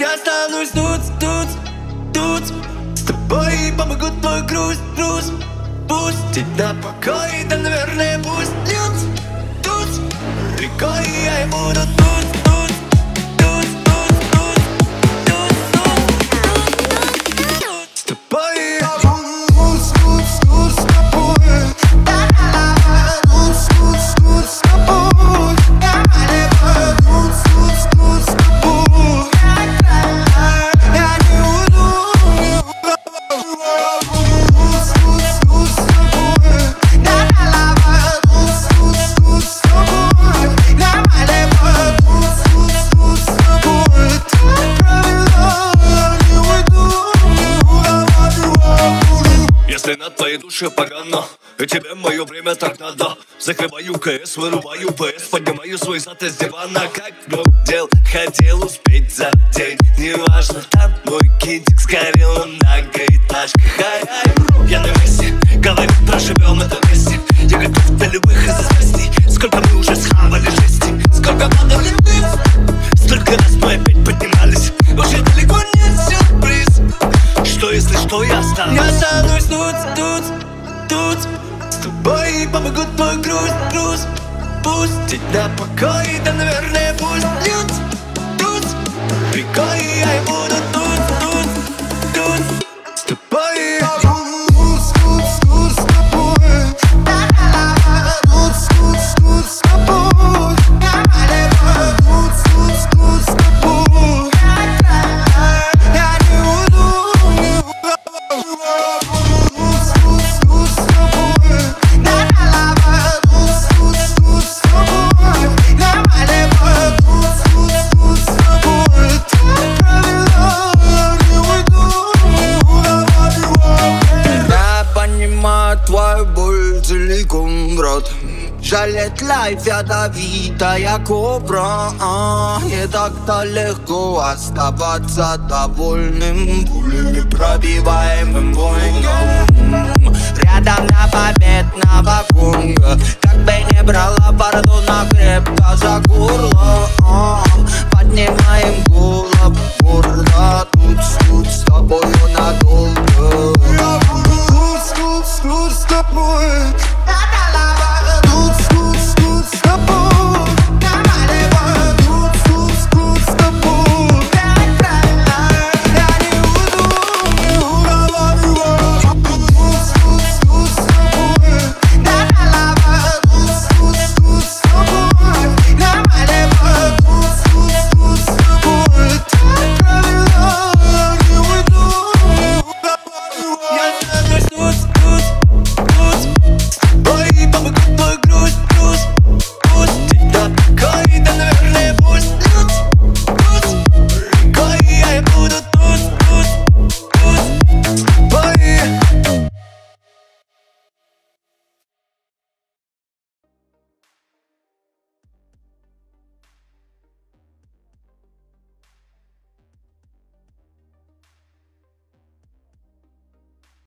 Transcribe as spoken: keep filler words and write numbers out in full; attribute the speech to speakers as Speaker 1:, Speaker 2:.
Speaker 1: Я останусь тут, тут, тут с тобой, помогу твой груз, груз. Пусть тебя покой, да, наверное, пусть нет. Тут рекой я и буду тут, тут, тут, тут, тут, тут, тут, тут с тобой. Я буду тут, тут, тут с тобой. Тут, тут, тут с тобой. Я буду тут, тут с тобой. Я не уйду.
Speaker 2: Если на твоей душе погано, и тебе мое время так надо. Закрываю КС, вырубаю ПС, поднимаю свой зад из дивана. Как много дел хотел успеть за день. Неважно, там мой кинчик сгорел на многоэтажках. Ай-ай, я на месте, говорит, проживем это вместе. Я готов для любых известий. Сколько мы уже схавали жести, сколько падали вниз, столько раз мы опять поднимались. Уже далеко нет сюрприз. Что если что, я останусь.
Speaker 1: Я останусь тут, тут, тут с тобой, помогу твой груз, груз. Пусть тебя покой, да, наверное, пусть нет. Тут рекой я и буду тут, тут, тут с тобой. Я буду тут, тут с тобой. Тут, тут, тут с тобой. Я буду тут, тут с тобой. Я не уйду.
Speaker 3: Я понимаю твою боль целиком, брат. Жалеть лайф ядовитая кобра, а, не так-то легко оставаться довольным пулями пробиваемым воином. Рядом на победного конга, как бы не брала фортуна крепко за горло.